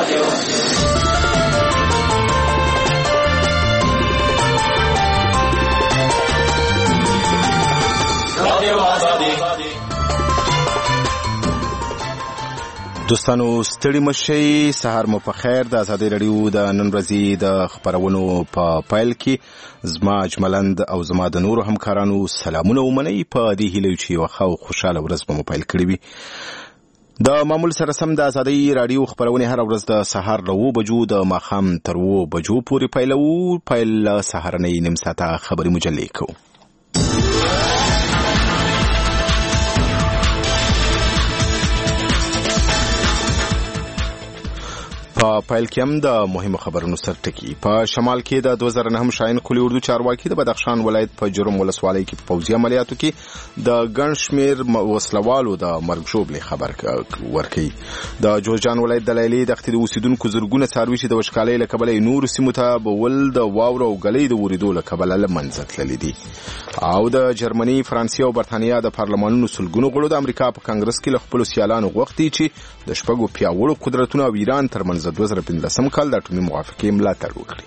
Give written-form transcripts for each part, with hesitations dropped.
دوستانو ستړي مشئ، سهار مو په خیر. د ازادي رادیو د نن ورځې د خبرونو په پیل کې زما اجملند او زما د نورو همکارانو سلامونه ومنئ په دې هیله چې یوه ښه او خوشحاله ورځ به مو پیل کړې وي. د معمول سره سم د ازادي رادیو خبرونه هر ورځ د سهار له 9 بجو د ماښام تر 2 بجو پورې پیلوو. پیل سهارنۍ نیم ساعته خبري مجلې کوو. په پیل کې هم د مهمو خبرونو سرټکی. په شمال کې د 2009 شاهین قلی اردو چارواکي د بدخشان ولایت په جرم ولسوالۍ کې په پوځي عملیاتو کې د ګڼ شمېر وسلوالو د مرګ ژوبلې خبر ورکړي. د جوزجان ولایت د لیلې دښتې د اوسیدونکو زرګونه څاروي چې د وچکالۍ له کبله نورو سیمو ته بول د واورو او ګلۍ د ورېدو له کبله له منځه تللي دي. او د جرمني، فرانسې او برتانیا د پارلمانونو سلګونو غړو د امریکا په کانګرس کې له خپلو سیالانو غوښتي چې د شپږو پیاوړو قدرتونو او ایران ترمنځ 2015 کال د اټومي موافقې ملاتړ وکړي.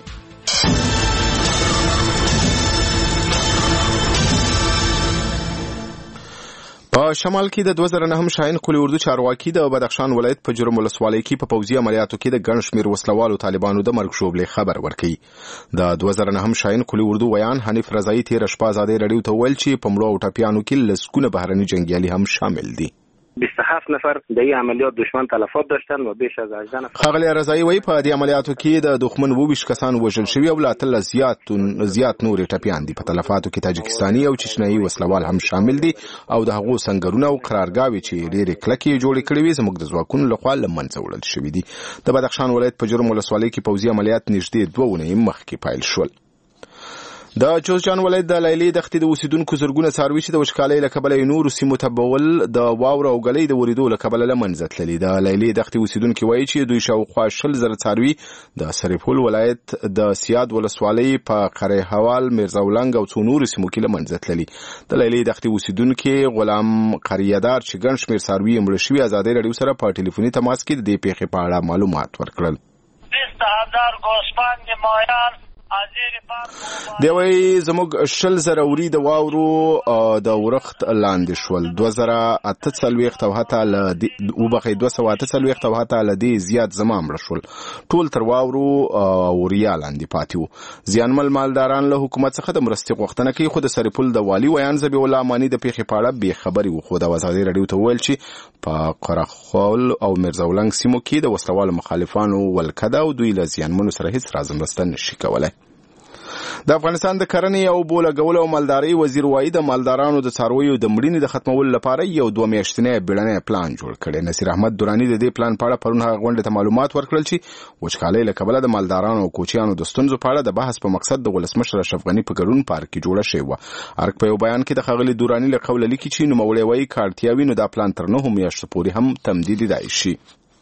په شمال کې د 2009 شاهین قلی اردو چارواکي د بدخشان ولایت په جرم ولسوالۍ کې په پوځي عملیاتو کې د ګڼ شمېر وسلوالو طالبانو د مرګ ژوبلې خبر ورکړي. د 2009 شاهین قلی اردو ویان حنیف رضایي تېره شپه ازادي رادیو ته ویل چې په مړو او ټپیانو کې لسګونه بهرني جنګیالي هم شامل دي. 27 نفر در این عملیات دشمن تلفات داشتن و بیش از 18 نفر. خغلی رضایی وی په دې عملیاتو کې د دښمن 22 کسان وژل شوي او لا تل زیات نور ټپیان دي. په تلفاتو کې تاجکستاني او چچنیایي وسلوال هم شامل دي او د هغو سنگرونه او قرارګاوي چې ډېرې کلکې جوړې کړې وي زموږ د ځواکونو لخوا له منځه وړل شوي دي. د بدخشان ولایت په جرم ولسوالۍ کې پوځي عملیات نږدې 2 اونۍ مخکې پیل شول. د جوزجان ولایت د لیلې دښتې د اوسیدونکو زرګونه څاروي چې د وچکالۍ له کبله نورو سیمو ته بول د واورو او ګلۍ د ورېدو له کبله له منځه تللي. د لیلې دښتې اوسیدونکي وایي چې دوی شاوخوا 20,000 څاروي د سرپل ولایت د سیاد ولسوالۍ په قره حوال، میرزاولنګ او څو نورو سیمو کې له منځه تللي. د لیلې دښتې اوسیدونکي غلام قریهدار چې ګڼ شمېر څاروي یې مړه شوي ازادي رادیو سره په ټلیفوني تماس کې د دې پیښې په اړه معلومات ورکړل. 20,000 گوسفند مایان دی وی زموږ 20,000 وری د واورو د ورخت لاندې شول. 2048 او حتی ل 248 او حتی ل دې زیات زما مړه شول. ټول تر واورو وریا لاندې پاتې وو. زیانمل مالداران له حکومت څخه د مرستې غوښتنه کوي، خو د سرپل د والي ویان ذبیح الله اماني د پیښې په اړه بې خبري وو. خو د ازادي رادیو ته ویل چې په قرهخول او میرزاولنګ سیمو کې د وسلوالو مخالفانو ولکده او دوی له زیانمنو سره هیڅ رازمرسته نشي کولای. د افغانستان د کرنې او بولګولو او مالدارۍ وزیر وایي د مالدارانو د څارویو د مړینې د ختمولو لپاره یو 2 میاشتنی بیړنی پلان جوړ کړی. نصیر احمد درانی د دې پلان په اړه پرون هغه غونډې ته معلومات ورکړل چې وچکالۍ له کبله د مالدارانو او کوچیانو د ستونزو په اړه د بحث په مقصد د ولسمشر اشرف غني په ګډون پارک کې جوړه شوې وه. ارګ په یو بیان کې د ښاغلي درانی له قوله لیکي چې نوموړی وایي که اړتیا وي نو دا پلان تر 9 میاشتو پورې هم تمدیدېدای شي.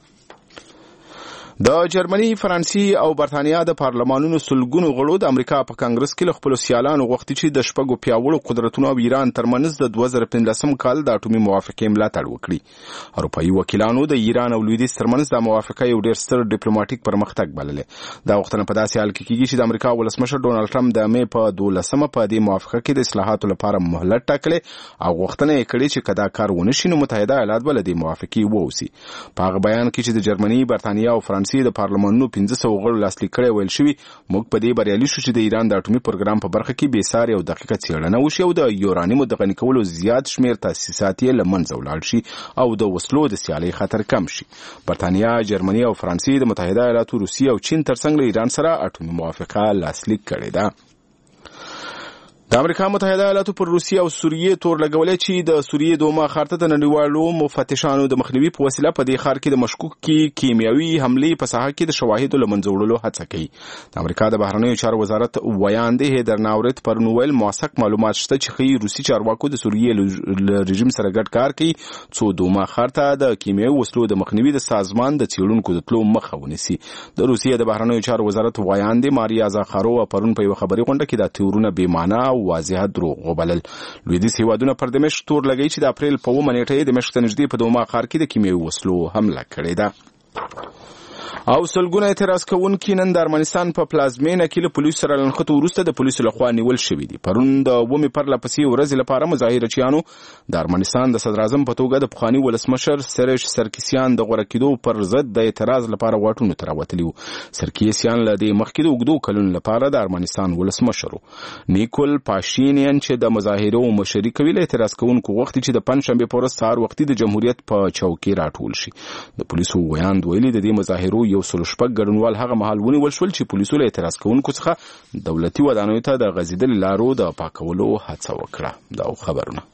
د جرمني، فرانسې او برتانیا د پارلمانونو سلګونو غړو د امریکا په کانګرس کې له خپلو سیالانو غوښتي چې د شپږو پیاوړو قدرتونو او ایران ترمنځ د 2015 کال د اټومي موافقې ملاتړ وکړي. اروپایي وکیلانو د ایران او لویدیځ ترمنځ د موافقه یو ډېر ستر ډیپلوماټیک پرمختګ بللې. دا غوښتنه په داسې حال کې کېږي چې د امریکا ولسمشر ډونالډ ټرمپ د مې په 12 په دې موافقه کې د اصلاحاتو لپاره مهلت ټاکلی او غوښتنه یې کړې چې که دا کار ونه شي نو متحده ایالات به له دې موافقې ووځي. په هغه بیان کې چې د جرمني، برتانیا او فرانسې د پارلمانونو 500 غړو لاسلیک کړی ویل شوي موږ په دې بریالي شو چې د ایران د اټومي پروګرام په برخه کې بېسارې او دقیقه څېړنه وشي او د یورانیمو د غني کولو زیات شمېر تاسیسات یې له منځه ولاړ شي او د وسلو د سیالۍ خطر کم شي. برتانیا، جرمني او فرانسې د متحده ایالاتو، روسیې او چین ترڅنګ له ایران سره اټومي موافقه لاسلیک کړې ده. د امریکا متحده ایالاتو پر روسیې او سوریې تور لګولې چې د سوریې دوما ښار ته د نړیوالو مفتشانو د مخنیوي په وسیله په دې ښار کې د مشکوک کیمیاوي حملې په ساحه کې د شواهدو له منځه وړلو هڅه کوي. د امریکا د بهرنیو چارو وزارت ویان دی هیدر ناورت پر نوویل موثق معلومات شته چې ښیي روسي چارواکو د سوریې رژیم سره ګډ کار کوي څو دوما ښار ته د کیمیاوي وسلو د مخنیوي د سازمان د څېړونکو د تلو مخه ونیسي. د روسیې د بهرنیو چارو وزارت ویان دی ماریا زاخارو پرون په یو خبري غونډه کې دا تورونه بې معنا او واضح دروغ وبلل. لویدیځ هیوادونه پر دمشق تور لګی چې د اپریل په 9 نیټه د دمشق ته نږدې په دوما ښار کې د کیمیاوي وسلو حمله کړې ده. او سلګونه اعتراض کوونکي نن د ارمنستان په پلازمینه کې له پولیسو سره لنښتو وروسته د پولیسو لخوا نیول شوي دي. پرون د اومې پرله پسې ورځې لپاره مظاهرچیانو د ارمنستان د صدر اعظم په توګه د پخواني ولسمشر سرش سرکیسیان د غوره کېدو پر ضد د اعتراض لپاره واټونو ته راوتلي وو. سرکیسیان له دې مخکې د اوږدو کلونو لپاره د ارمنستان ولسمشر نیکول پاشینیان چې د مظاهرو مشري کوي له اعتراض کوونکو غوښتي چې د پنجشنبې په ورځ سهار وختي د جمهوریت په چوکۍ راټول شي. د پولیسو ویاند ویلي د دې مظاهرو 106 ګډونوال هغه مهال ونیول شول چې پولیسو له اعتراض کوونکو څخه دولتي ودانیو ته د غځېدلو لارو د پاکولو هڅه وکړه. دا خبرونه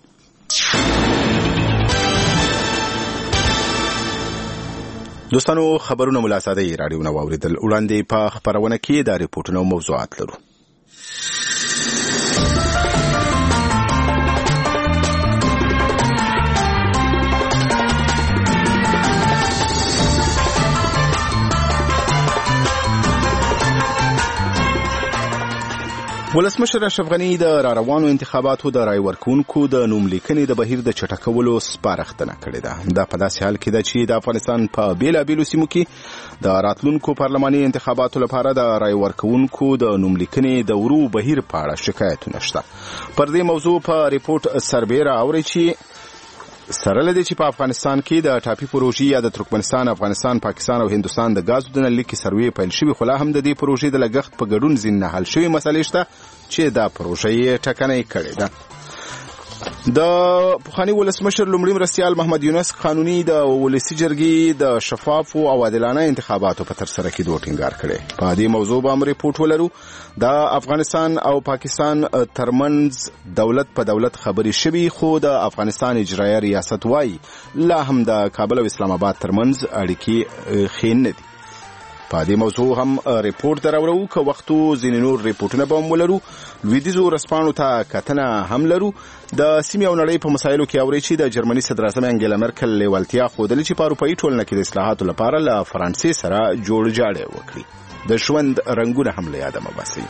دوستانو خبرونه ملا ساده رادیو نو اوریدل. وړاندې په خبرونه کې د ریپورتونو موضوعات لرو. ولسمشر اشرف غنی د راروانو انتخاباتو د رای ورکوونکو د نوملیکنې د بهیر د چټکولو سپارښتنه کړې ده. دا په داسې حال کې ده چې د افغانستان په بیلابیلو سیمو کې د راتلونکو پارلماني انتخاباتو لپاره د رای ورکوونکو د نوملیکنې د ورو بهیر په اړه شکایتونه شته. پر دې موضوع په ریپورت سربیره اوري چې سره لدی چې په افغانستان کې د ټاپي پروژې یا د ترکمنستان، افغانستان، پاکستان او هندستان د غازو د نل کې سروې پیل شوی، خو لا هم د دې پروژې د لګښت په ګډون ځینې حل شوی مسلې شته چې دا پروژه یې ټکنۍ کړې ده. د پخواني ولسمشر لومړي مرستیال محمد یونس قانوني د ولسي جرګې د شفافو او عادلانه انتخاباتو په ترسره کېدو ټینګار کړی. په دې موضوع به هم ریپورټ ولرو. د افغانستان او پاکستان ترمنځ دولت په دولت خبرې شوي، خو د افغانستان اجرایه ریاست وايي لا هم د کابل او اسلام آباد ترمنځ اړیکې ښې نه دي. په دې موضوع هم ریپورت دراوړو، که وختو ځینې نور ریپورټونه به هم ولرو. لویدیځو ورځپاڼو ته کتنه هم لرو. د سیمې او نړۍ په مسایلو کې اوري چې د جرمني صدر اعظم انګیلا مرکل لیوالتیا ښودلې چې په اروپایي ټولنه کې د اصلاحاتو لپاره له فرانسې سره جوړ جاړی وکړي. د ژوند رنګونه هم له یاده مه باسئ.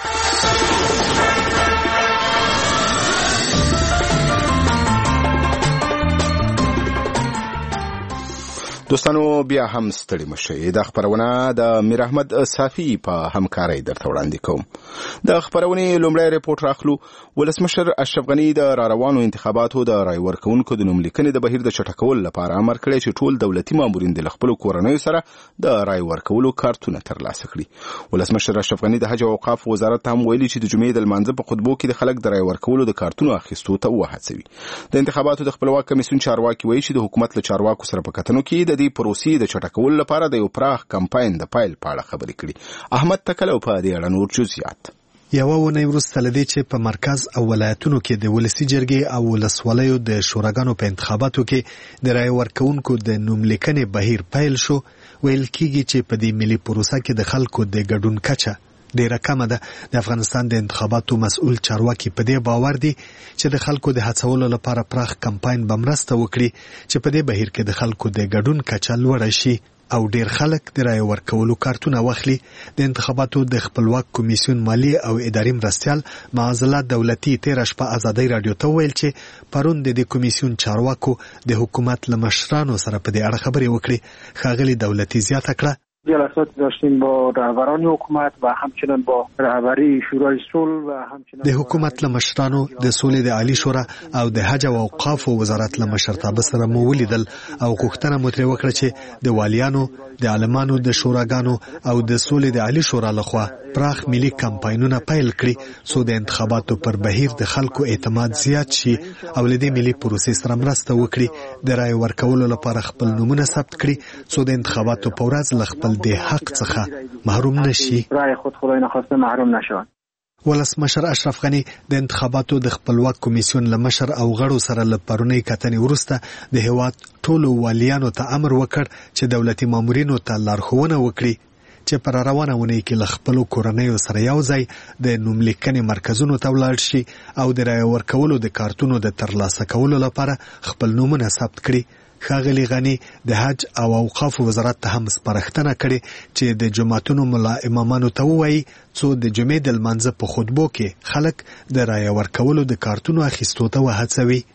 دوستانو بیا هم ستړي مشئ. د خبرونه د میر احمد صافي په همکارۍ درته وړاندې کوم. د خبرونې لومړی ریپورت راخلو. ولسمشر اشرف غنی د راروانو انتخاباتو د رای ورکوونکو د نوملیکنې د بهیر د چټکولو لپاره امر کړی چې ټول دولتي مامورین د خپلو کورنیو سره د رای ورکولو کارتونه ترلاسه کړي. ولسمشر اشرف غنی د حج او اوقاف وزارت هم ویلي چې د جمعې د لمانځه په خطبو کې د خلک د رای ورکولو د کارتونو اخیستو ته وهڅوي. د انتخاباتو د خپلواک کمیسیون چارواکي وایي چې د حکومت له چارواکو سره په کتنو کې د دې پروسې د چټکولو لپاره د یو پراخ کمپاین د پایل په اړه خبرې کړي. احمد تکلو په دې اړه نور جزئیات. یوه ونې وروسته له دې چې په مرکز او ولایتونو کې د ولسي جرګې او ولسوالیو د شوراګانو په انتخاباتو کې د رای ورکوونکو د نوملیکنې بهیر پیل شو، ویل کېږي چې په دې ملي پروسه کې د خلکو د ګډون کچه ډیره کمه ده. د افغانستان د انتخاباتو مسؤل چارواکي په دې باور دي چې د خلکو د هڅولو لپاره پراخ کمپاین به مرسته وکړي چې په دې بهیر کې د خلکو د ګډون کچه لوړه شي او ډیر خلک د رای ورکولو کارتونه واخلي. د انتخاباتو د خپلواک کمیسیون مالی او اداري مرستیال معزله دولتي تیر شپه ازادي رادیو ته ویل چې پرون د کمیسیون چارواکو د حکومت له مشرانو سره په دې اړه خبرې وکړي. ښاغلي دولتي زیاته کړه جلسات داشتیم با رهبران حکومت و همچنین با رهبری شورای صلح و همچنین د حکومت له مشرانو د صلح د عالی شورا او د حج او اوقاف وزارت له مشرتابه سره مو ولیدل او غوښتنه مو ترې وکړه چې د والیانو، د عالمانو د شوراګانو او د صلح د عالی شورا لخوا پراخ ملي کمپاینونه پیل کړي څو د انتخاباتو پر بهیر د خلکو اعتماد زیات شي او له دې ملي پروسې سره مرسته وکړي. د رای ورکولو لپاره خپل نومونه ثبت کړي څو د انتخاباتو په ورځ له خپل د حق څخه محروم نشي. رای خود خدای نخواسته محروم نشوند. ولسمشر اشرف غنی د انتخاباتو د خپلواک کمیسیون له مشر او غړو سره له پرونی کتنې وروسته د هیواد ټولو والیانو ته امر وکړ چې دولتي مامورینو ته لارښوونه وکړي چې پر روانه ونې کې له خپلو کورنیو سره یو ځای د نوملیکنې مرکزونو ته ولاړ شي او د رای ورکولو د کارتونو د ترلاسه کولو لپاره خپل نومونه ثبت کړي. ښاغلي غني د حج او اوقاف وزارت ته هم سپارښتنه کړې چې د جماعتونو ملا امامانو ته ووایي څو د جمعې د لمانځه په خطبو کې خلک د رای ورکولو د کارتونو اخیستو ته وهڅوي.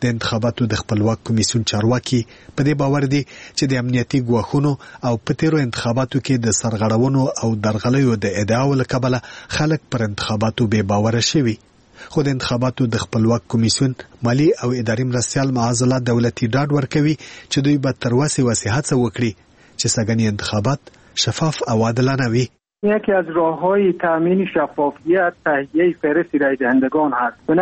د انتخاباتو د خپلواک کمیسیون چارواکي په دې باور دي چې د امنیتي ګواښونو او په تیرو انتخاباتو کې د سرغړونو او درغلیو د ادعاو له کبله خلک پر انتخاباتو بې باوره شوي. خو د انتخاباتو د خپلواک کمیسیون مالی او اداري مرستیال معاذ الله دولتي ډاډ ورکوي چې دوی به تر وسې هڅه وکړي چې سږني انتخابات شفاف او عادلانه وي. یکی از راه‌های تأمین شفافیت تهیه فهرست رای دهندگان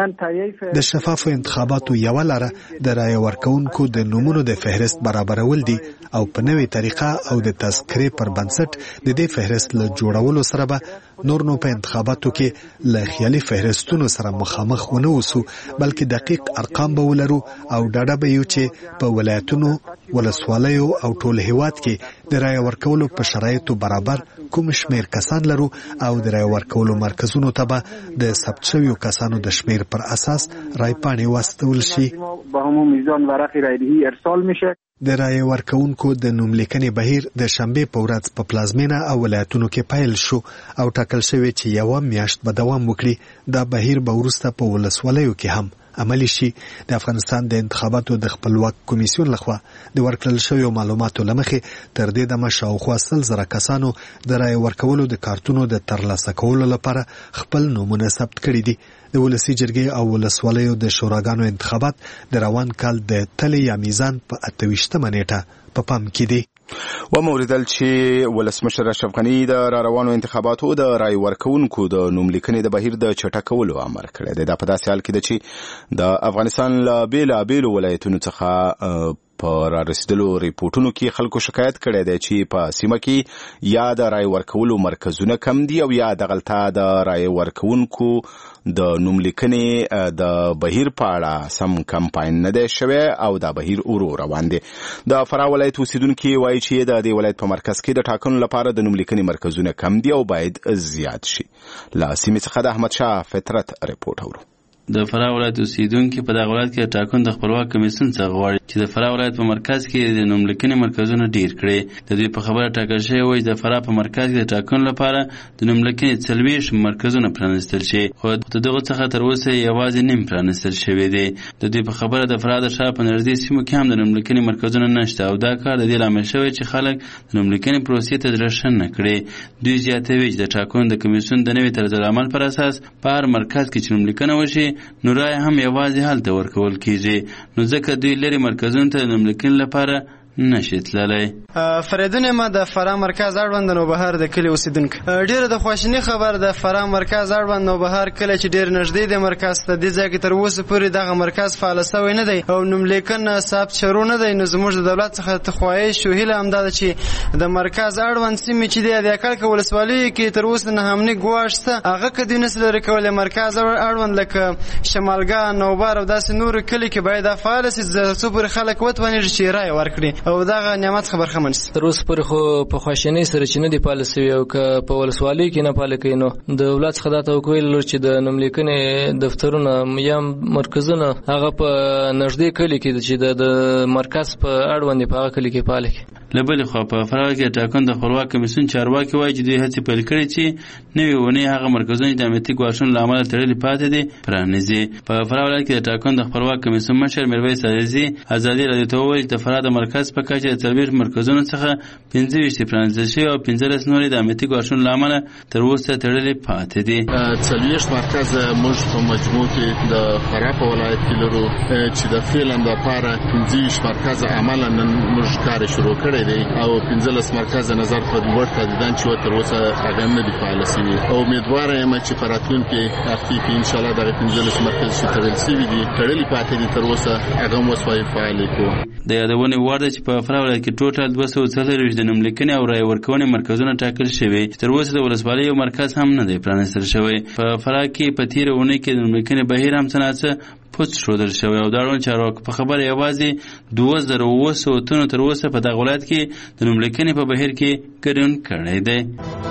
هست. د شفافو انتخاباتو یوه لاره د رای ورکوونکو د نومونو د فهرست برابرول دي او په نوې طریقه او د تذکرې پر بنسټ د دې فهرست له جوړولو سره به نور نو په انتخاباتو کې له خیالي فهرستونو سره مخامخ ونه اوسو، بلکې دقیق ارقام به ولرو او ډاډه به یو چې په ولایتونو، ولسوالیو او ټول هیواد کې د رای ورکولو په شرایطو برابر کوم شمیر کسان لرو او د رای ورکولو مرکزونو ته به د ثبت شویو کسانو د شمیر پر اساس رای پاڼې واستول شي. به همون میزان ورق رایدهی ارسال میشه. د رای ورکوونکو د نوملیکنې بهیر د شنبې په ورځ په پلازمینه او ولایتونو کې پیل شو او ټاکل شوی چې یوه میاشت به دوام وکړي. دا بهیر به وروسته په ولسوالیو کې هم عملی شي. د افغانستان د انتخاباتو د خپلواک کمیسیون لخوا د ورکړل شویو معلوماتو له مخې تر دې دمه شاوخوا 100,000 کسانو د رای ورکولو د کارتونو د ترلاسه کولو لپاره خپل نومونه ثبت کړي دي. د ولسي جرګې او ولسوالیو د شوراګانو انتخابات د روان کال د تلې یا میزان په 28مه نیټه په پام کې دي. وموردل چې ولسمشر اشرف غني د روانو انتخاباتو د رای ورکوونکو د نوملیکنې د بهیر د چټکولو امر کړی دی. دا په داسې حال کې ده چې د افغانستان له بېلابېلو ولایتونو څخه په رارسیدلو ریپورټونو کې خلکو شکایت کړی دی چې په سیمه کې یا د رای ورکولو مرکزونه کم دي او یا دغلته د رای ورکوونکو د نوملیکنې د بهیر په اړه سم کمپاین نه دی شوی او دا بهیر ورو روان دی. د فراه ولایت اوسیدونکي وایي چې د دې ولایت په مرکز کې د ټاکنو لپاره د نوملیکنې مرکزونه کم دي او باید زیات شي. له سیمې څخه د احمد شاه فطرت ریپورټ اورو. د فراه ولایت اوسیدونکي په دغه ولایت کې ټاکنو د خپلواک کمیسیون څخه غواړي چې د فراه ولایت په مرکز کې د نوملیکنې مرکزونه ډیر کړي. د دوی په خبره ټاکل شوی و چې د فراه په مرکز کې د ټاکنو لپاره د نوملیکنې 40 مرکزونه پرانیستل شي، خو د دغه څخه تر اوسه یوازې نیم پرانیستل شوی دی. د دوی په خبره د فراه د ښار په نږدې سیمو کې هم د نوملیکنې مرکزونه نشته او دا کار د دې لامل شوی چې خلک د نوملیکنې پروسې ته زړه نه کړي. دوی زیاتوي چې د ټاکنو د کمیسیون د نوي طرز عمل پر اساس په هر مرکز کې چې نوملیکنه وشي نو رای هم یوازې هلته ورکول کیږي، نو ځکه دوی لري مرکزونو ته د نوملیکنې لپاره نشي تللی. فریدون ما د فراه مرکز اړوند نوبهار د کلی اوسیدونکو ډیره د خواشینی خبر د فراه مرکز اړوند نوبهار کلی چې ډیر نږدې د مرکز ته د ځای کې تر اوسه پورې دغه مرکز فعال شوی نه دی او نوملیکنه ثبت شروع نه دی. نو زموږ د دولت څخه تخوایش او هیله هم ده چې د مرکز اړوند سیمې چې د اکل ولسوالۍ کې تر اوسه نه هم نه ګواښته هغه کدی نسل لري کولای مرکز اړوند لکه شمالګاه، نوبهار او داسې نور کلی کې باید فعال شي چې څو خلک وتونی چې رای ورکړي او دغه نعمت خبر خمن تر اوسه پورې خو په خواشینۍ سره چې نه دی پالیسي او که په ولسوالۍ کې نه پاله کوي نو د دولت څخه دا توقع لري چې د نوملیکنې دفترونه یا مرکزونه هغه په نږدې کلی کې چې د مرکز په اړوند په هغه کلی کې پاله کوي. له بلې خوا په فراه کې ټاکنو د خپلواک کمیسیون چارواکي وایي چې دوی هڅې پیل کړي چې نوې ونې هغه مرکزونه د امنیتي ګواښونو له امله تړلي پاتې دي پرانیزي. په فراه ولایت کې د ټاکنو د خپلواک کمیسیون مشر میرویس عزیزي ازادي راډیو ته وویل چې د فراه د مرکز په کچه د 40 مرکزونو څخه 25 پرانیستل شوي او 15 نورې د امنیتي ګواښونو له امله تر اوسه تړلي پاتې دي. 40 مرکز موږ په مجموع کې د فراه په ولایت کې لرو چې د فعلا لپاره 15 مرکز عملا نن موږ کار شروع کړی دی او 15 مرکز نظر په ورته دي چې تر اوسه هغه نه دی فعال شوی او امیدوار یم چې په راتلونکي هفته کې ان شاء الله د 15 مرکز چې تړل شوی دي تړلي پاتې دي تر اوسه هغه مو سوای فعال کو. د یادونه وړ چې په فراه ولایت کې ټوټل 240 د نوملیکنې او رای ورکونې مرکزونه ټاکل شوي، تر اوسه د ولسوالۍ یو مرکز هم نه دی پرانیستل شوی. په فراه کې په تیره اونۍ کې د نوملیکنې بهیر هم څه پوڅ شودل شوی او دا ډول چارواکو په خبره یوازې 2000 تنو تر اوسه په دغه ولایت کې د نوملیکنې په بهیر کې ګډون کړی دی.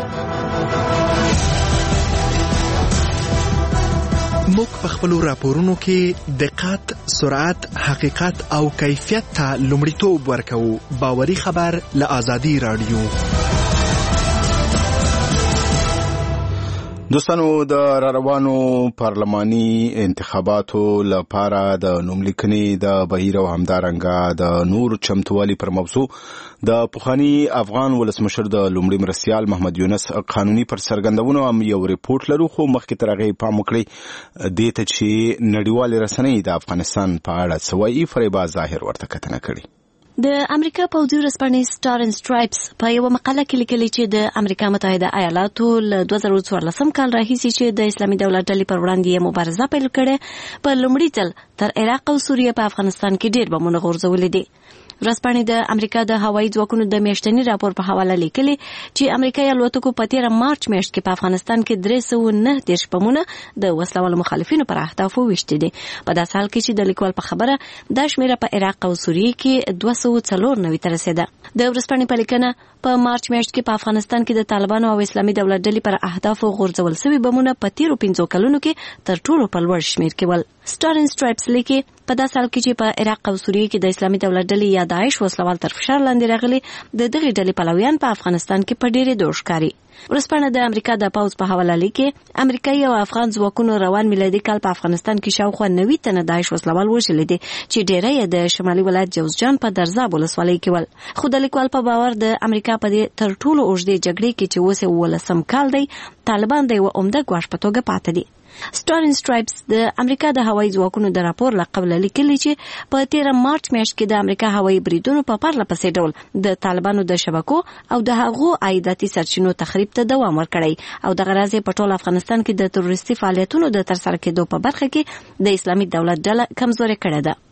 موږ په خپل راپورونو کې دقت، سرعت، حقیقت او کیفیت ته لومړیتوب ورکوو. باوري خبر له آزادي رادیو. دوستانو د روانو پارلماني انتخاباتو لپاره د نوملیکنې د بهیر او همدارنګه د نور چمتووالي پر موضوع د پخوانی افغان ولسمشر د لومړي مرستیال محمد یونس قانوني پر څرګندونو هم یو ریپورت لرو، خو مخکې تر هغې پام وکړئ دې ته چې نړیوالې رسنۍ د افغانستان په اړه څه وایي. فریبا ظاهر ورته کتنه کړې. د امریکا پوځي ورځپاڼې سټار اینډ سټرایپس په یو مقاله کې لیکلي چې د امریکا متحده ایالاتو له 2014 کال راهیسې چې د اسلامي دولت ډلې پر وړاندې مبارزه پیل کړې، په لومړي ځل تر عراق او سوریه په افغانستان کې ډېر بمونه غورځولي دي. ورځپاڼې د امریکا د هوایي ځواکونو د میاشتني راپور په حواله لیکلي چې امریکایي الوتکو په 13 مارچ میاشت کې په افغانستان کې 309 بمونه د وسلوالو مخالفینو پر اهدافو ویشتي دي. په داسې حال کې چې د لیکوال په خبره دا شمیره په عراق او سوریه کې 294 ته رسیده. د ورځپاڼې په لیکنه په مارچ میاشت کې په افغانستان کې د طالبانو او اسلامي دولت ډلې پر اهدافو غورځول شوي بمونه په 15 کلونو کې تر ټولو په لوړ شمیر کې ول. سټار اینډ سټرایپس لیکي په داسې حال کې چې په عراق او سوریه کې د اسلامي دولت ډلې یا داعش وسلوال تر فشار لاندې راغلي، د دغې ډلې پلویان په افغانستان کې په ډېرې دوړ ښکاري. ورځپاڼه د امریکا د پوځ په حواله لیکي امریکایي او افغان ځواکونو روان میلادي کال په افغانستان کې شاوخوا 90 تنه داعش وسلوال وژلي دي چې ډېری یې د شمالي ولایت جوزجان په درزاب ولسوالۍ کې ول. خو د لیکوال په باور د امریکا په دې تر ټولو اوږدې جګړې کې چې اوس 18 کال دی، طالبان د یوه عمده ګواښ په توګه پاتې دي. سټار اینډ سټرایپس د امریکا د هوایي ځواکونو د راپور له قبله لیکلي چې په 13 مارچ میاشت کې د امریکا هوایي بریدونو په پرله پسې ډول د طالبانو د شبکو او د هغو عایداتي سرچینو تخریب ته دوام ورکړی او دغه راز په ټول افغانستان کې د تروریستي فعالیتونو د ترسره کېدو په برخه کې د اسلامي دولت ډله کمزورې کړې ده.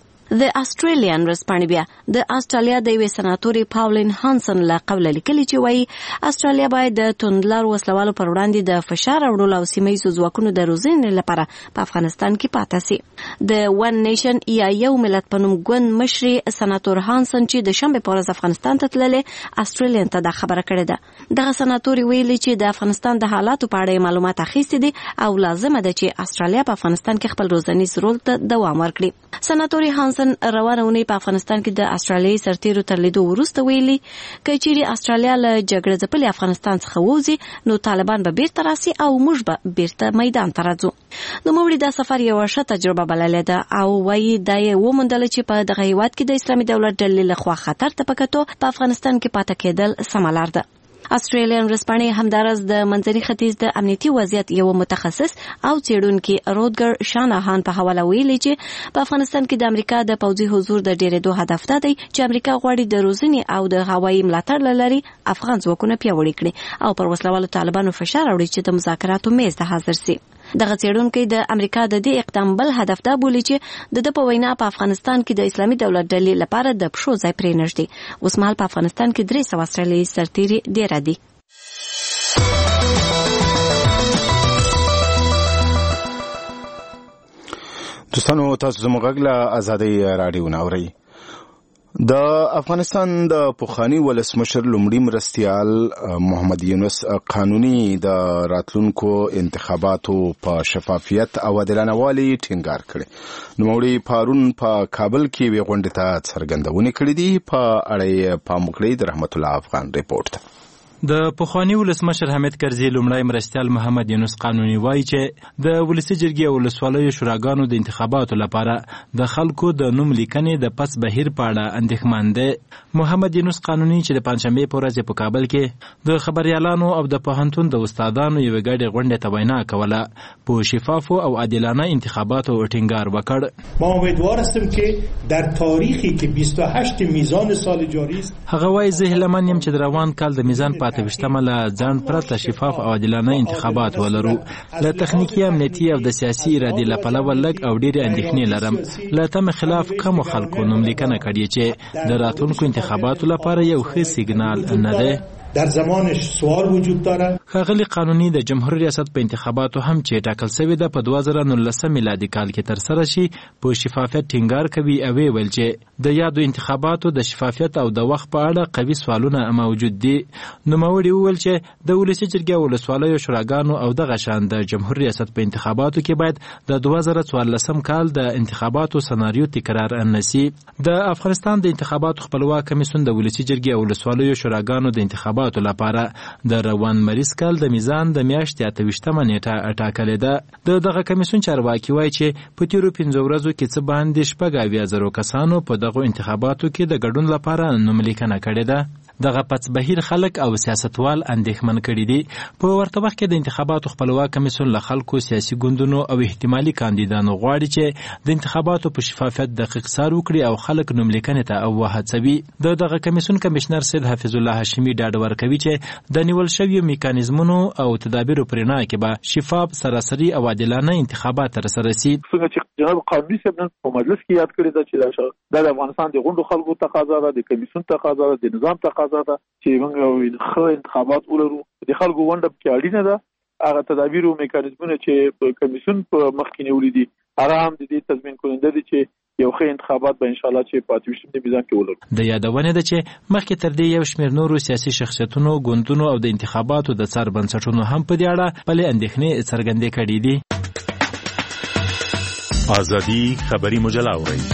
د استرالین ورځپاڼې بیا د استرالیا د یوې سناتورې پاولین هانسن له قبله لیکلي چې وایي استرالیا باید د توندلارو وسلوالو پر وړاندې د فشار راوړلو او سیمه ییزو ځواکونو د روزنې لپاره په افغانستان کې پاتې سي. د ون نیشن یا یو ملت په نوم ګوند مشرې سناتور هانسن چې د شنبې په ورځ افغانستان ته تللې استرالین ته دا خبره کړې ده. دغه سناتورې ویلي چې د افغانستان د حالاتو په اړه معلومات اخیستي دي او لازمه ده چې استرالیا په افغانستان کې خپل روزنیز رول ته دوام ورکړي. سناتورې هانسن روانه اونۍ په افغانستان کې د استرالیایي سرتیرو تر لیدو وروسته ویلي که چیرې استرالیا له جګړه ځپلي افغانستان څخه ووځي نو طالبان به بیرته راسي او موږ به بیرته میدان ته راځو. نوموړي دا سفر یوه ښه تجربه بللې ده او وایي دا یې وموندله چې په دغه هیواد کې د اسلامي دولت ډلې لخوا خطر ته په کتو په افغانستان کې پاتې کېدل سمه لار ده. استرالین ورځپاڼې همداراز د منځني ختیځ د امنیتي وضعیت یو متخصص او څېړونکي رودګر شاناهان په حواله ویلي چې په افغانستان کې د امریکا د پوځي حضور د ډېرېدو هدف دا دی چې امریکا غواړي د روزنې او د هوایي ملاتړ له لارې افغان ځواکونه پیاوړي کړي او پر وسلوالو طالبانو فشار راوړي چې د مذاکراتو میز ته حاضر سي. دغه څېړونکی د امریکا د دې اقدام بل هدف دا بولي چې د په وینا په افغانستان کې د اسلامي دولت ډلې لپاره د پښو ځای پرې نږدې. اوس مهال په افغانستان کې 300 استرالیایي سرتیري ډېره دي. دوستانو تاسو زموږ غږ له ازادۍ راډیو نه اورئ. د افغانستان د پخوانی ولسمشر لومړي مرستیال محمد یونس قانوني د راتلونکو انتخاباتو په شفافیت او عادلانه‌والي ټینګار کړی. نوموړي پرون په کابل کې یوې غونډې ته څرګندونې کړې دي. په اړه یې پام وکړئ. د رحمت الله افغان ریپورت. د پخوانی ولسمشر حامد کرزي لومړی مرستیال محمد یونس قانوني وایي چې د ولسي جرګې او ولسوالیو شوراګانو د انتخاباتو لپاره د خلکو د نوم لیکنې د پس بهیر په اړه اندېښمن دی. محمد یونس قانوني چې د پنجشنبې په ورځ په کابل کې د خبریالانو او د پوهنتون د استادانو یوې ګډې غونډې ته وینا کوله په شفافو او عادلانه انتخاباتو ټینګار وکړ. ما امیدوار هستم که در تاریخی که 28 میزان سال جاری است. هغه وایي زه هیلهمن یم چې د روان کال د میزان وشتمه له ځان پرته شفاف او عادلانه انتخابات ولرو. له تخنیکي امنیتي او د سیاسي ارادې له پلوه لږ او ډېرې اندېښنې لرم. له تمې خلاف کمو خلکو نوملیکنه کړې چې د راتلونکو انتخاباتو لپاره یو ښه سیګنال نه دی. در زمانش سوال وجود داره. ښاغلي قانوني د جمهور ریاست په انتخاباتو هم چې ټاکل شوې ده په 2019 میلادي کال کې ترسره شي په شفافیت ټینګار کوي او ویل چې د یادو انتخاباتو د شفافیت او د وخت په اړه قوي سوالونه موجود دي. نوموړي وویل چې د ولسي جرګې او ولسوالیو شوراګانو او دغه شان د جمهور ریاست په انتخاباتو کې باید د 2014 کال د انتخاباتو سناریو تکرار نشي. د افغانستان د انتخاباتو خپلواک کمیسیون د ولسي جرګې او ولسوالیو شوراګانو د انتخاباتو انتخاباتو لپاره د روان مریض کال د میزان د میاشتې 28مه نیټه ټاکلې ده. د دغه کمیسیون چارواکي وایي چې په تیرو 5 ورځو کې څه باندې 80,000 کسانو په دغه انتخاباتو کې د ګډون لپاره نوملیکنه کړې ده. دغه پڅ بهیر خلک او سیاستوال اندېښمن کړي دي. په ورته وخت کې د انتخاباتو خپلواک کمیسیون له خلکو سیاسي ګوندونو او احتمالي کاندیدانو غواړي چې د انتخاباتو په شفافیت دقیق څار وکړي او خلک نوملیکنې ته وهڅوي. دغه کمیسیون کمشنر سید حفیظ الله هاشمي ډاډ ورکوي چې د نیول شویو میکانیزمونو او تدابیرو پر بنا کې به شفاف، سراسري او عادلانه انتخابات ترسره شي. څنګه چې جناب قانوني صاحب نن په مجلس کې یاد کړی دا چې د افغانستان د غونډو خلکو تقاضا ده، د کمیسیون تقاضا ده، د نظام تقاضا ده چې موږ خو انتخابات ولرو. د خلکو غونډه کې اړینه ده. هغه تدابیر او میکانیزمونه چې په کمیسیون په مخ کې نیولې دي هغه هم د دې تضمین کننده دي چې یو ښه انتخابات به ان شاء الله چې په 28 میزان کې ولرو. د یادونه ده چې مخکې تر دې یو شمېر نورو سیاسي شخصیتونو، ګوندونو او د انتخاباتو د څار بنسټونو هم په دې اړه خپلې اندېښنې څرګندې کړې دي. ازادي خبری مجله اورئ.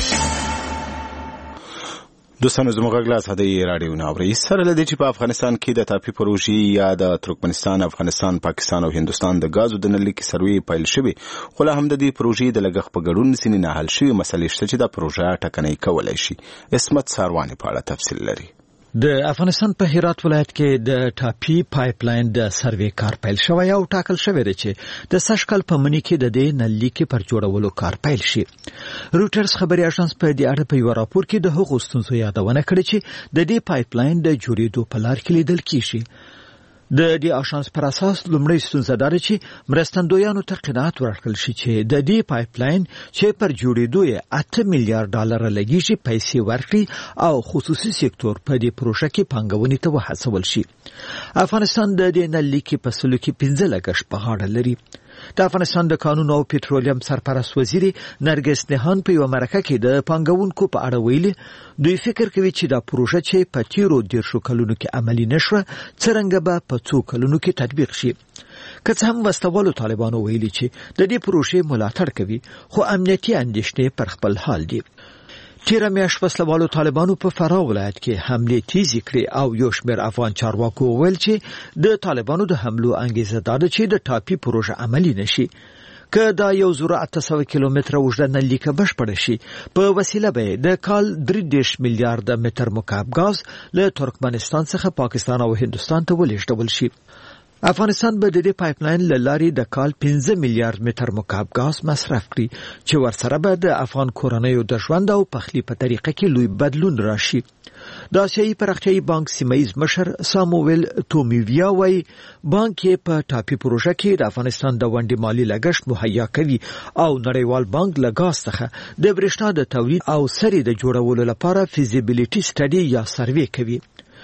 دوستانو زموږ غږ هدي رادیو ناوري سره لدی چې په افغانستان کې د تاپی پروژې یا د ترکمنستان، افغانستان، پاکستان او هندستان د غازو د نلکې سروي پیل شوی، خو له هم د دې پروژې د لګښت په ګډون سینې نه حل شوی مسلې شته چې د پروژه ټکنۍ کولای شي. اسمت ساروانی په اړه تفصیل لري. د افغانستان په هرات ولایت کې د ټاپی پایپ لاین د سروي کار پیل شوی او ټاکل شوی دی چې د سشکل په منی کې د دې نلکې پر جوړولو کار پیل شي. روټرز خبري اژانس په دې اړه په یو راپور کې د هغو ستونزو یادونه کړې چې د دې پایپ لاین د جوړېدو په لار کې لیدل کیږي. د دې اژانس پر اساس لومړی ستونزه دا ده چې مرستندویانو ته قناعت ورکړل شي چې د دې پایپ لاین چې پر جوړېدو یې 8 میلیارډ ډالر لګیږي پیسې ورکړي او خصوصي سکتور په دې پروژه کې پانګونې ته وهڅول شي. افغانستان د دې نلکې په سلو کې 15 لګښت په غاړه لري. د افغانستان د قانون او پټرولیم سرپرست وزیر نرګس نهان په یو مرکه کې د پانګونکو په اړه ویلي دوی فکر کوي چې دا پروژه چې په تیرو 10 کلونو کې عملی نشوه څرنګه به په 2 کلونو کې تطبیق شي. که څه هم وسلوالو طالبانو ویلي چې د دې پروژې ملاتړ کوي خو امنیتي اندېښنې پر خپل حال دي. تیره میاشت وسلوالو طالبانو په فراه ولایت کې حمله تیزی کړې او یو شمېر افغان چارواکو ویل چې د طالبانو د حملو انګیزه دا ده چې د ټاپی پروژه عملی نشي. که دا 1800 کیلومتره اوږده نلکه بشپړه شي په وسیله به د کال 3 میلیارډ متر مکعب غاز له ترکمنستان څخه پاکستان او هندستان ته ولېږدول شي. افغانستان به د دې پایپ لاین له لارې د کال 15 میلیارډ متر مکعب غاز مصرف کړي چې ورسره به د افغان کورنیو د ژوند او پخلي په طریقه کې لوی بدلون راشي. د آسیایي پراختیایي بانک سیمه‌ییز مشر ساموئل تومیویا وایي بانک په ټاپی پروژه کې د افغانستان د ونډې مالی لګښت مهیا کوي او نړیوال بانک له غاز څخه د برېښنا د تولید او سرې د جوړولو لپاره فیزیبیلیټي سټډي یا سروې کوي.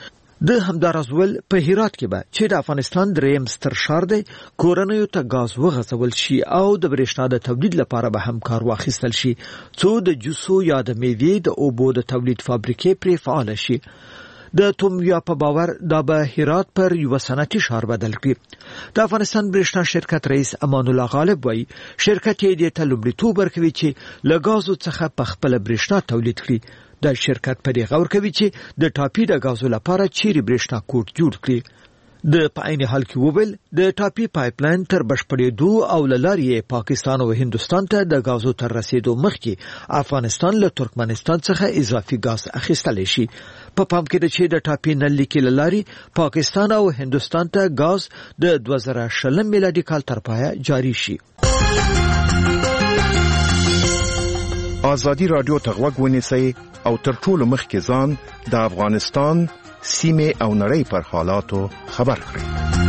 د همدارزول په هرات کې به چې د افغانستان دریم ستر ښار دی کورنیو ته غاز وغځول شي او د برېښنا د تولید لپاره به هم کار واخیستل شي څو د جوسو یا د میوې د اوبو د تولید فابریکې پرې فعال شي. د تومیا په باور دا به هرات پر یو صنعتي ښار بدل کړي. د افغانستان برېښنا شرکت رئیس امان الله غالب وایي شرکت یې د لومړیتوب ورکوي چې له غازو څخه په خپل برېښنا تولید کړي. د شرکت په دې غور کوي چې د ټاپی د غازو لپاره چیرې برېښنا کوټ جوړ کړي. د پاین حال کې وویل د ټاپی پایپ لاین تر بشپړېدو او لارې پاکستان او هندستان ته د غازو تر رسیدو مخکې افغانستان له ترکمنستان څخه اضافي غاز اخیستل شي. په پام کې ده چې د ټاپی نلکې لارې پاکستان او هندستان ته غاز د 2020 میلادي کال تر پایه جاری شي. ازادي رادیو ته غوږ ونیسئ او تر ټولو مخکې ځان د افغانستان سیمې او نړۍ پر حالاتو خبر کړئ.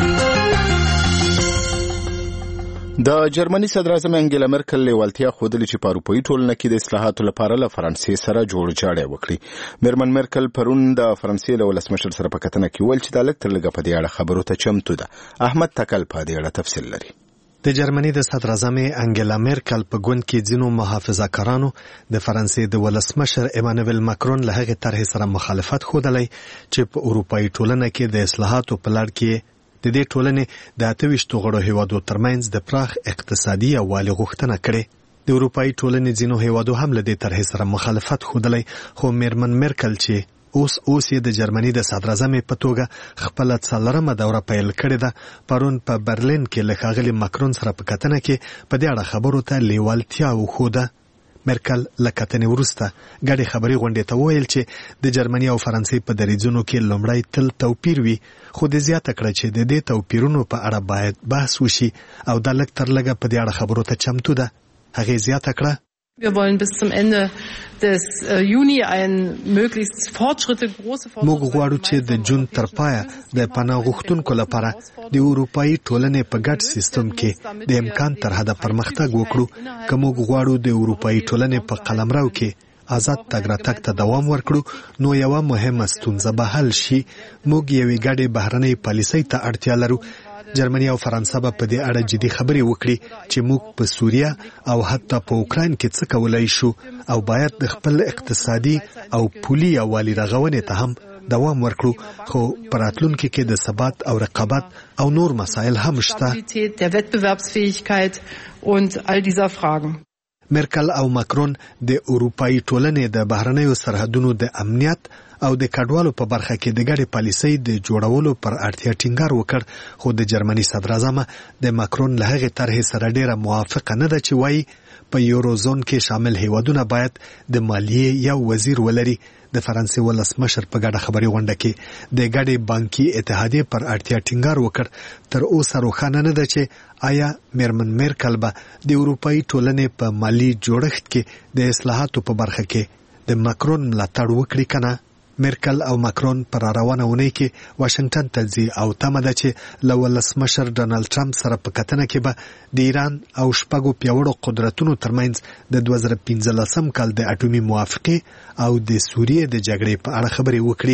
د جرمني صدر اعظم انګیلا مرکل لیوالتیا ښودلې چې په اروپایي ټولنه کې د اصلاحاتو لپاره له فرانسې سره جوړجاړی وکړي. میرمن مرکل پرون د فرانسې له ولسمشر سره په کتنه کې ویل چې د لږ تر لږه په دې اړه خبرو ته چمتو ده. احمد تکل په دې اړه تفصیل لري. د جرمني د صدر اعظم انګیلا مرکل په ګوند کې ځینو محافظه‌کارانو د فرانسې د ولسمشر ایمانوئل ماکرون له هغې طرحې سره مخالفت ښودلی چې په اروپایي ټولنه کې د اصلاحاتو په لړ کې د دې ټولنې د 28 غړو هیوادو ترمنځ د پراخ اقتصادي یووالي غوښتنه کړې. د اروپایي ټولنې ځینو هیوادو هم له دې طرحې سره مخالفت ښودلی خو میرمن مرکل چې اوس یې د جرمني د صدراعظم په توګه خپل 4مه دوره پیل کړې ده. پرون په برلین کې له ښاغلي ماکرون سره په کتنه کې په دې اړه خبرو ته لیوالتیا وښوده. مرکل له کتنې وروسته ګډې خبري غونډې ته وویل چې د جرمني او فرانسې په دریځونو کې لومړی تل توپیر وي، خو د زیاته کړه چې د دې توپیرونو په اړه باید بحث وشي او دا لږ تر لږه په دې اړه خبرو ته چمتو ده. هغې زیاته کړه Wir wollen bis zum Ende des Juni ein möglichst große موږ غواړو چې د جون تر پایه د پناه غوښتونکو لپاره د اروپایي ټولنې په ګډ سیستم کې د امکان تر حده پرمختګ وکړو. که موږ غواړو د اروپایي ټولنې په قلمرو کې آزاد تګ راتګ ته دوام ورکړو، نو یوه مهمه ستونزه به حل شي. موږ یوې ګډې بهرنۍ پالیسۍ ته اړتیا لرو. جرمني او فرانسه به په دې اړه جدي خبرې وکړي چې موږ په سوریه او حتی په اوکراین کې څه کولای شو، او باید د خپل اقتصادي او پولي یووالي رغونې ته هم دوام ورکړو. خو په راتلونکي کې د ثبات او رقابت او نور مسایل هم شته. مرکل او ماکرون د اروپایي ټولنې د بهرنیو سرحدونو د امنیت او د کډوالو په برخه کې د ګډې پالیسۍ د جوړولو پر اړتیا ټینګار وکړ. خو د جرمني صدراعظم د ماکرون له هغې طرحې سره ډیره موافقه نه ده چې وایي په یوروزون کې شامل هیوادونه باید د مالیې یو وزیر ولري. د فرانسې ولسمشر په ګډه خبري غونډه کې د ګډې بانکي اتحادیې پر اړتیا ټینګار وکړ. تر اوسه روښانه نه ده چې آیا میرمن میرکل به د اروپایي ټولنې په مالی جوړښت کې د اصلاحاتو په برخه کې د ماکرون ملاتړ وکړي کنه. مرکل او ماکرون پر روانه اونۍ کې واشنگټن ته ځي او تمه ده چې له ولسمشر ډانلډ ټرمپ سره په کتنه کې به د ایران او 6 پیاوړو قدرتونو ترمنځ د 2015 کال د اټومي موافقې او د سوریې د جګړې په اړه خبرې وکړي.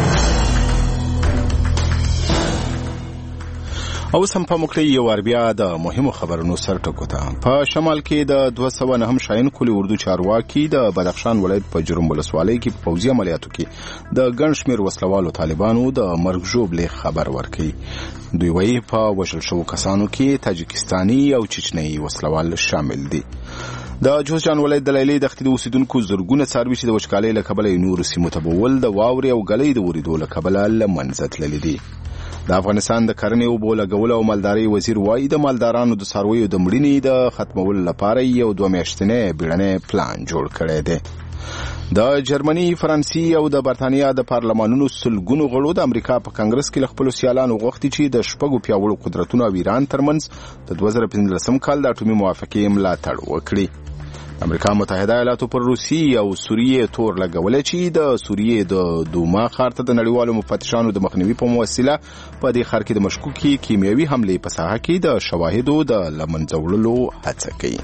او سم په مکړی یو اربیا د مهمو خبرونو سر ټکو ته. په شمال کې د 209 شاهین کلی اردو چارواکي د بدخشان ولایت په جرم ولسوالۍ کې په پوځي عملیاتو کې د ګڼ شمېر وسلوالو طالبانو د مرګ ژوبلې خبر ورکړي. دوی وایي په وژل شوو کسانو کې تاجکستاني او چچنیي وسلوال شامل دي. د جوزجان ولایت د لیلې دښتې د اوسیدونکو زرګونه څاروي چې د وچکالۍ له کبله نورو سیمو ته بول د واورې او ګلۍ د ورېدو له کبله له منځه تللي دي. د افغانستان د کرنې اوبو لګولو او مالدارۍ وزیر وایي د مالدارانو د څارویو د مړینې د ختمولو لپاره یو 2 میاشتنی بیړنی پلان جوړ کړی دی. د جرمني، فرانسې او د برتانیا د پارلمانونو سلګونو غړو د امریکا په کانګرس کې له خپلو سیالانو غوښتي چې د 6 پیاوړو قدرتونو او ایران ترمنځ د 2015 کال د اټومي موافقې ملاتړ وکړي. امریکا متحده ایالاتو پر روسیې او سوریې تور لګولې چې د سوریې د دوما ښار ته د نړیوالو مفتشانو د مخنیوي په وسیله په دې ښار کې د مشکوکې کیمیاوي حملې په ساحه کې د شواهدو د له منځه وړلو هڅه کوي.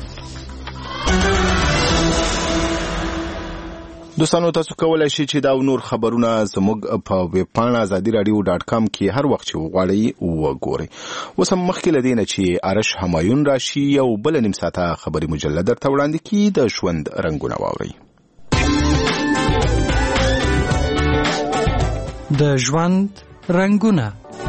دوستانو، تاسو کولای شئ چې دا نور خبرونه زموږ په ویب پاڼه azadiradio.com کې هر وخت چې وغواړئ وګورئ. اوس هم مخکې له دې نه چې ارش همایون راشي یو بله نیم ساعته خبري مجله درته وړاندې کړي. د ژوند رنګونه واورئ. د ژوند رنګونه.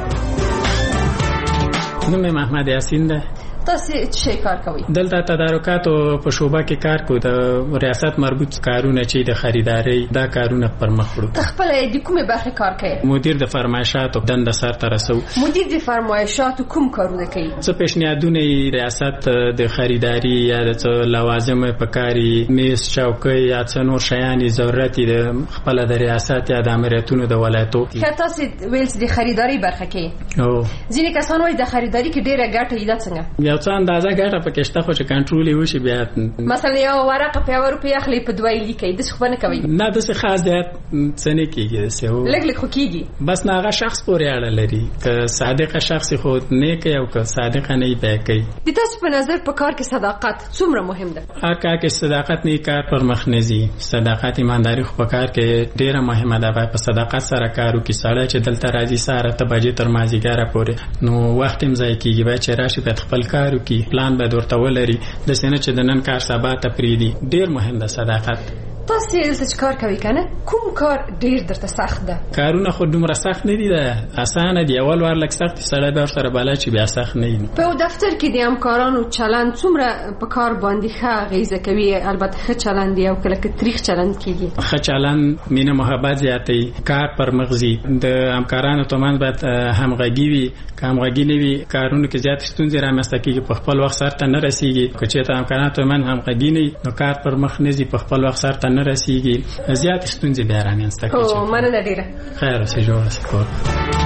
نوم محمد یاسین ده. تاسو څه کار کوئ؟ دلته تدارکات په شوبه کې کار کوم. د ریاست مربوط کارونه چې د خریداري دا کارونه پر مخ وړو. خپل د کومه برخه کار کوي؟ مدیر د فرمایشاتو دنده سر ته رسو. مدیر د فرمایشاتو کوم کارونه کوي؟ څه پیشنهادونه ریاست د خریداري یا د لوازم په کاری میز چوکۍ یا څه نور شیان ضرورت د خپل د ریاست یا د امریتونو د ولایتو. که تاسو ویلز د خریداري برخه کې او ځینې کسان وایي د خریداري کې ډیره ګټه ایله څنګه؟ یو څه اندازه ګټه پکې شته خو چې کنټرول یې وشي بیا مثلا یو ورقه په روپیا اخلي په 2 لیکي د څه نه کوي؟ نه د څه خاص ځای څه نه کیږي څه لګ لګ خو کیږي بس نه هغه شخص پورې اړه لري که صادق شخص خو نه کوي او که صادق نه یې کوي. د تاسو په نظر په کار کې صداقت څومره مهم ده؟ هر کار کې صداقت نه کار پر مخ نه ځي. صداقت ایمانداري خو په کار کې ډیره مهمه ده. په صداقت سره کارو کې سړی چې دلته راځي ساره ته بجې تر مازیګره پورې نو وخت هم ځای کیږي به چې راشي په خپل کارو کې پلان به ورته ولري د سینه چې د نن کار سبا ته پریدي. ډیر مهم ده صداقت. تاسو دلته کار کوي کنه کوم کار ډیر درته سخت ده؟ کارونه خو دومره سخت نه دي، ده اسانه دی. اول ور لک سخت سړی به سره بالا چې بیا سخت نه وي. په دفتر کې د همکارانو چلند څومره په کار باندې ښه غیزه کوي؟ البته ښه چلند دی او کله کې تاریخ چلند کیږي. ښه چلند مینه محبت زیاتوي، کار پر مغزي، د همکارانو ترمنځ باید همغږي وي. که همغږي نه وي کارونو کې زیات ستونزې رامنځته کیږي، په خپل وخت سرته نه رسیږي. که چېرته همکارانو ترمنځ همغږي نه وي نو کار پر مخ نه ځي، په خپل وخت سرته نه رسیږي، زیات ستونزې بیا رامنځته کیږي. مننه ډیره. خیر اوسې، جوړ اوسې.